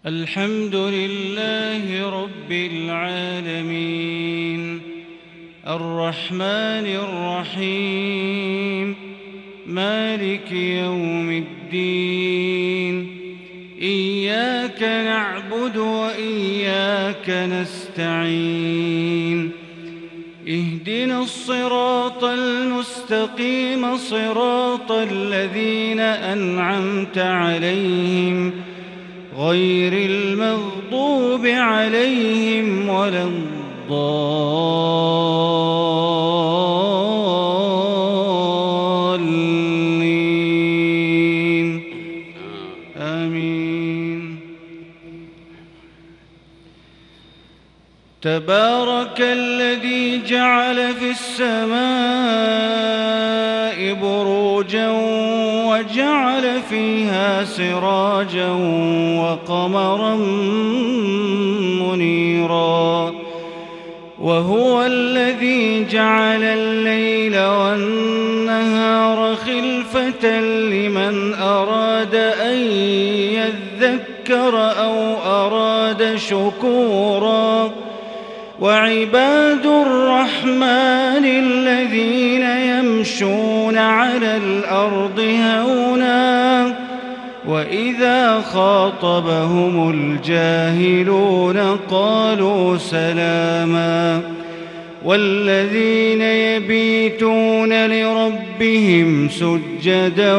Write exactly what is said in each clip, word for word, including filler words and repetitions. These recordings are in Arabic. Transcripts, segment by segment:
الحمد لله رب العالمين الرحمن الرحيم مالك يوم الدين إياك نعبد وإياك نستعين اهدنا الصراط المستقيم صراط الذين أنعمت عليهم غير المغضوب عليهم ولا الضالين آمين. تبارك الذي جعل في السماء بروجا وجعل فيها سراجا وقمرا منيرا وهو الذي جعل الليل والنهار خلفة لمن أراد أن يذكر أو أراد شكورا وعباد الرحمن الذين يمشون على الأرض هونا وإذا خاطبهم الجاهلون قالوا سلاما والذين يبيتون لربهم سجدا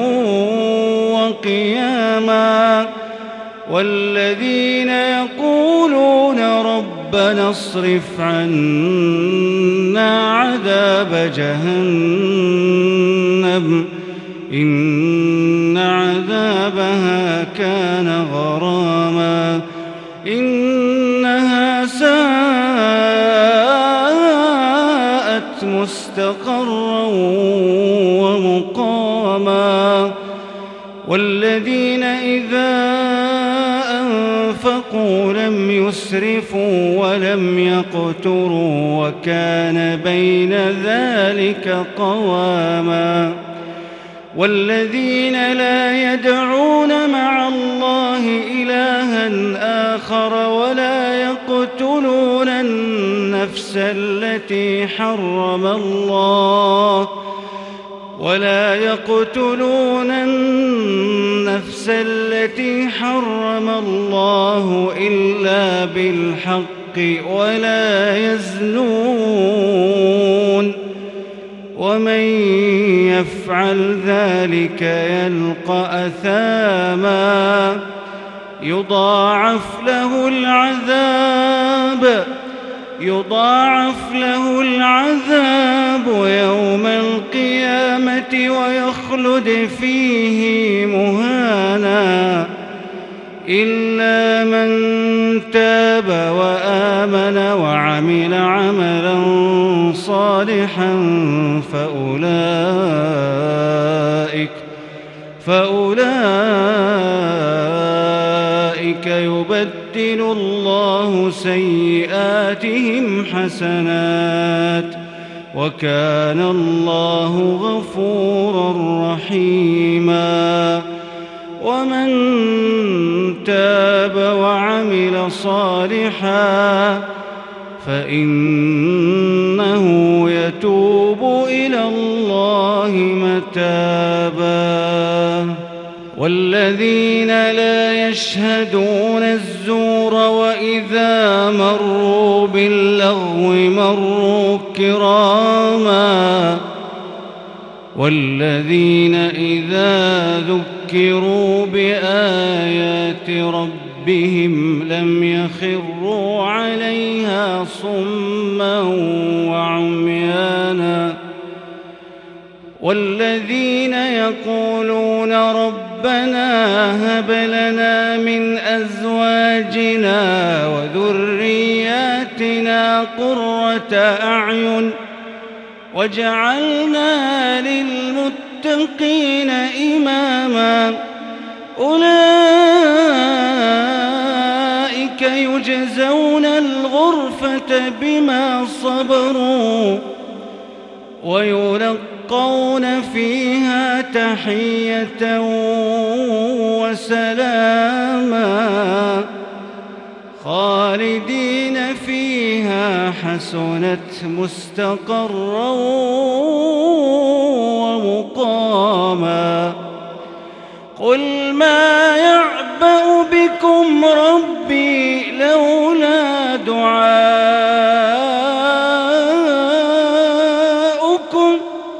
وقياما والذين يقولون ربنا اصرف عنا عذاب جهنم إن عذابها كان غراما إنها ساءت مستقرا ومقاما والذين إذا أنفقوا لم يسرفوا ولم يقتروا وكان بين ذلك قواما والذين لا يدعون مع الله إلها آخر ولا يقتلون النفس التي حرم الله ولا يقتلون النفس التي حرم الله إلا بالحق ولا يزنون ومن يفعل ذلك يلقى أثاما يضاعف له العذاب يضاعف له العذاب يوم القيامة ويخلد فيه مهانا إلا من تاب وآمن وعمل عملا صالحا فأولئك فأولئك يبدل الله سيئاتهم حسنات وكان الله غفورا رحيما ومن تاب وعمل صالحا فإنه يتوب إلى الله متابا والذين لا يشهدون الزور وإذا مروا باللغو مروا كراما والذين إذا ذكروا بآيات ربهم لم يخروا عليها صما وعميانا والذين يقولون ربنا هب لنا من أزواجنا وذرياتنا قرة أعين وجعلنا للمتقين إماما أولئك يجزون الغرفة بما صبروا ويلقون فيها تحية وسلاما حسنت مستقرا ومقاما قل ما يعبأ بكم ربي لولا دعاؤكم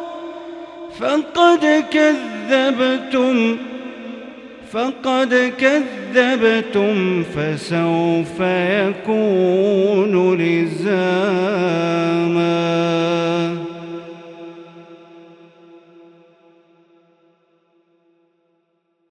فقد كذبتم فقد كذبتم فسوف يكون لزاما.